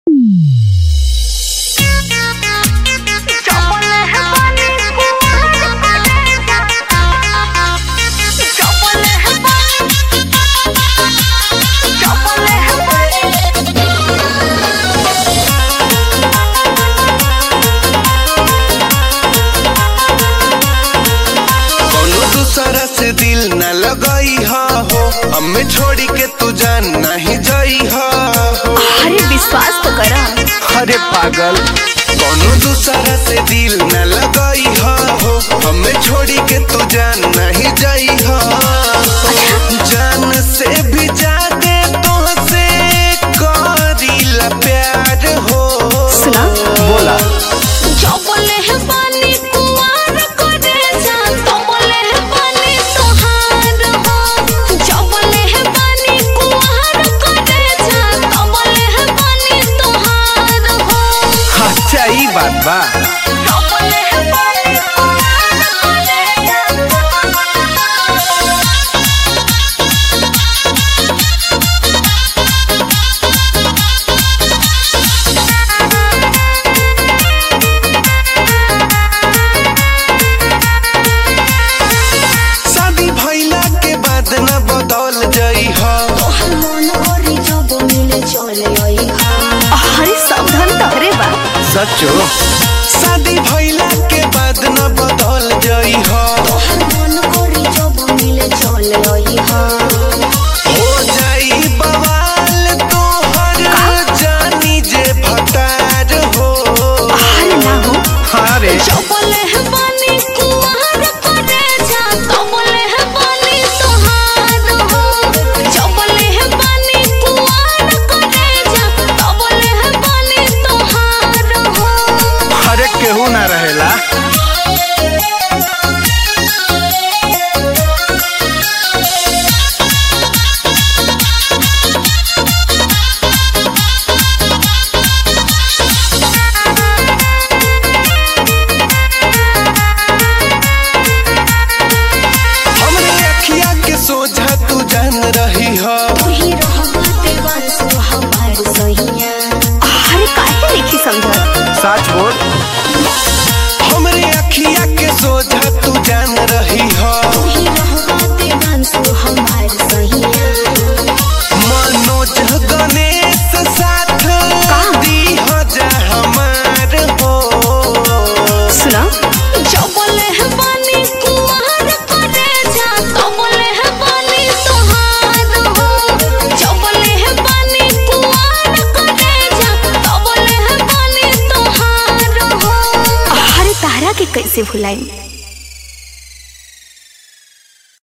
से दिल न लगई हो हमें छोड़ी के तू जान नहीं जाई हो। अरे विश्वास तो करा। अरे पागल कोनो दूसरा से दिल न लगई हो हमें छोड़ी के तू जान नहीं जाई हो। जान से भी जाके तुझसे करीला प्यार हो। सुना बोला जो बोले है पानी कुआर करे जा तो बोले है पानी तोहार हो। जो बोले है पानी कुआर करे जा तो बोले है पानी तोहार हो। अच्छा ई बात बा। जो बोले है पानी कुआर करे जा। शादी भइला के बाद न बदल जाई हो। तोहर मन ओरी जब मिले चले आई हा। अरे सावधान तहरे बा। सचो शादी भइला के बाद न बदल जाई हो। तोहर मन ओरी जब मिले चले आई हा। हो जाई बवाल तोहर जानी जे भटार हो। अरे ना हो। अरे जो बोले है पानी कुआर करे जा तो बोले है पानी तोहार हो। जो बोले है पानी कुआर करे जा तो बोले है पानी तोहार हो। अरे केहू ना रहेला। हमरे अखिया के सोझा तू जान रही हो। तू ही रहबा देवान सो हमार सहिया। अरे काहे नहीं समझत। सच बोल हमरे अखिया के सोझा तू जान रही हो। तू ही रहबा देवान सो हमार सहिया। मनोज गणेश साथ दी हो जा हमार हो। सुना जो बोले है पानी कुआर करे जा तो बोले है पानी तोहार हो। जो बोले है पानी कुआर करे जा तो बोले है पानी तोहार हो। अरे तारा के कैसे भुलाई।